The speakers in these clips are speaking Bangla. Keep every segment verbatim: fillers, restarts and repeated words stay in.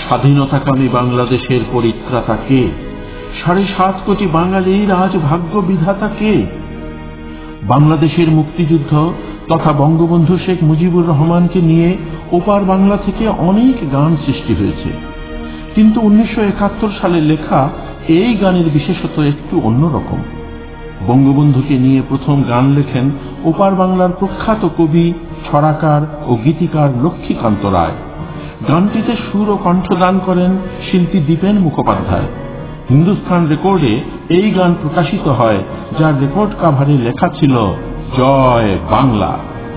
স্বাধীনতাকামী বাংলাদেশের পরিত্রাতা কে? সাড়ে সাত কোটি বাঙালির আজ ভাগ্য বিধাতা কে? বাংলাদেশের মুক্তিযুদ্ধ তথা বঙ্গবন্ধু শেখ মুজিবুর রহমানকে নিয়ে ওপার বাংলা থেকে অনেক গান সৃষ্টি হয়েছে, কিন্তু উনিশশো একাত্তর সালে লেখা এই গানের বিশেষত একটু অন্যরকম। বঙ্গবন্ধুকে নিয়ে প্রথম গান লেখেন ওপার বাংলার প্রখ্যাত কবি, ছড়াকার ও গীতিকার লক্ষ্মীকান্ত রায়। গানটিতে সুর ও কণ্ঠদান করেন শিল্পী দীপেন মুখোপাধ্যায়। হিন্দুস্তান রেকর্ডে এই গান প্রকাশিত হয়, যার রেকর্ড কাভারে লেখা ছিল জয় বাংলা।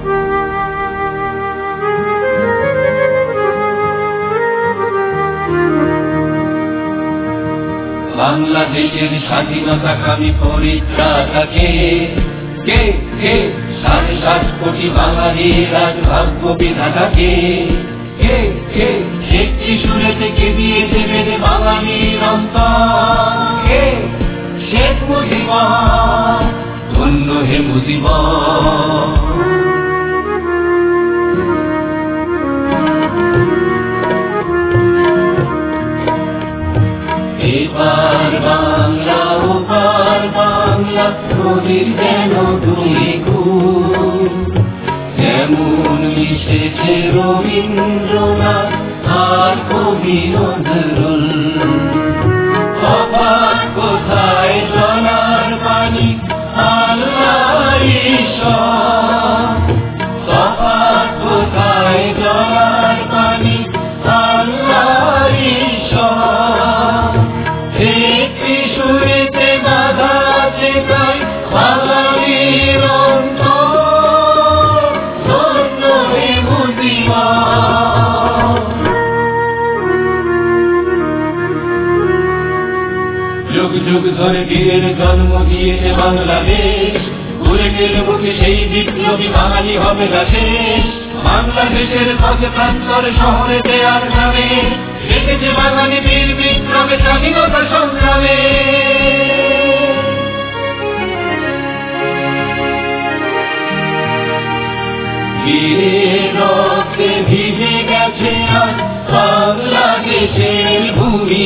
বাংলাদেশের স্বাধীনতাকামী পরিত্রাতাকে কে কে? সাড়ে সাত কোটি বাঙালির আজ ভাগ্য বিধাতাকে কে কে? একটি সুরে থেকে দিয়ে দেবেন বাঙালির অন্তর কে? শেখ মুজিবর, ধন্য হে মুজিবর। এবার বাংলা ওপার বাংলা নদীর যেন দুই কূল, যেমন মিশেছে রবীন্দ্রনাথ আর কবি নজরুল। তফাৎ কোথায় জলার পানি আল্লাহর ঈশ্বর? তফাৎ কোথায় জলার পানি আল্লাহর ঈশ্বর? একটি সুরেতে বাধা চেতায় বাঙালির অন্তর, ধন্য হে মুজিবর। যুগ যুগ ধরে বীরের জন্ম দিয়েছে বাংলাদেশ, ঘুরে গেল বুকে সেই বিপ্লবী বাঙালি হবে না শেষ। বাংলাদেশের পথে প্রান্তরে শহরেতে আর গ্রামে দেখেছে বাঙালি বীর বিক্রমে স্বাধীনতা সংগ্রামে। বীরের রক্তে ভিজে গেছে আজ বাংলাদেশের ভূমি,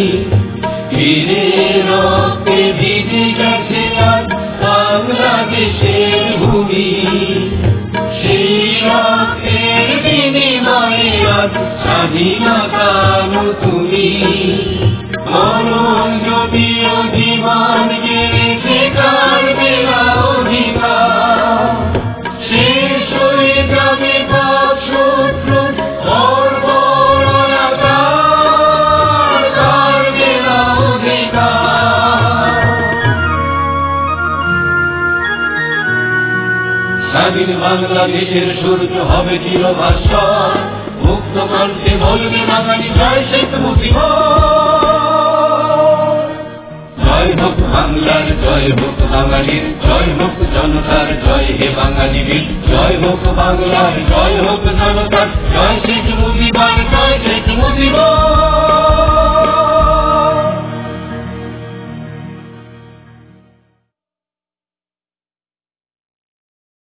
বীরের রক্তে ভিজে গেছে আজ বাংলাদেশের ভূমি। সেই রক্তের বিনিময়ে আজ স্বাধীনতা তুমি, মরণ যদিও জীবন গেছে কারবে না অধিকার। শেষ হয়ে যাবে পাপ শত্রু বর্বরতার, কারবে না অধিকার। স্বাধীন বাংলাদেশের সূর্য হবে চিরভাস্বর, মুক্ত কণ্ঠে বলবে বাঙালি জয় শেখ মুজিবর। জয় হোক বাংলার, জয় হোক বাঙালির, জয় হোক জনতার, জয় হে বাঙালি বীর। জয় হোক বাংলার, জয় হোক জনতার, জয় শেখ মুজিবর।